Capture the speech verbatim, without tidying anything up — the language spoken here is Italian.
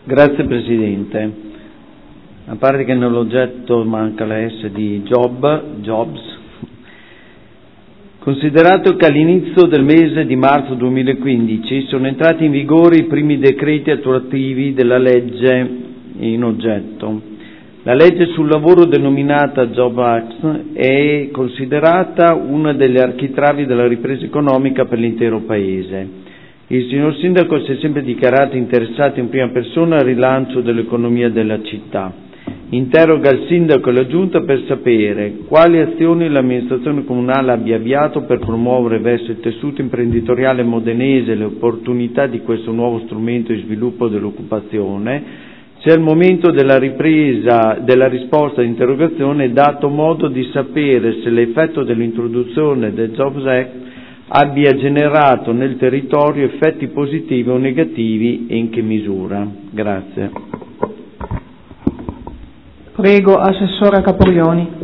Grazie Presidente. A parte che nell'oggetto manca la S di job, jobs, considerato che all'inizio del mese di marzo duemilaquindici sono entrati in vigore i primi decreti attuativi della legge in oggetto. La legge sul lavoro denominata Job Act è considerata una delle architravi della ripresa economica per l'intero Paese. Il signor Sindaco si è sempre dichiarato interessato in prima persona al rilancio dell'economia della città. Interroga il Sindaco e la Giunta per sapere quali azioni l'amministrazione comunale abbia avviato per promuovere verso il tessuto imprenditoriale modenese le opportunità di questo nuovo strumento di sviluppo dell'occupazione, se al momento della ripresa della risposta all'interrogazione è dato modo di sapere se l'effetto dell'introduzione del Jobs Act abbia generato nel territorio effetti positivi o negativi e in che misura. Grazie. Prego, Assessore Caprioni.